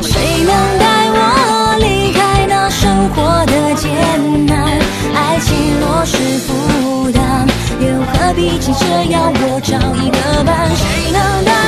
谁能带我离开那生活的艰难？爱情若是负担，又何必急着要我找一个伴？谁能带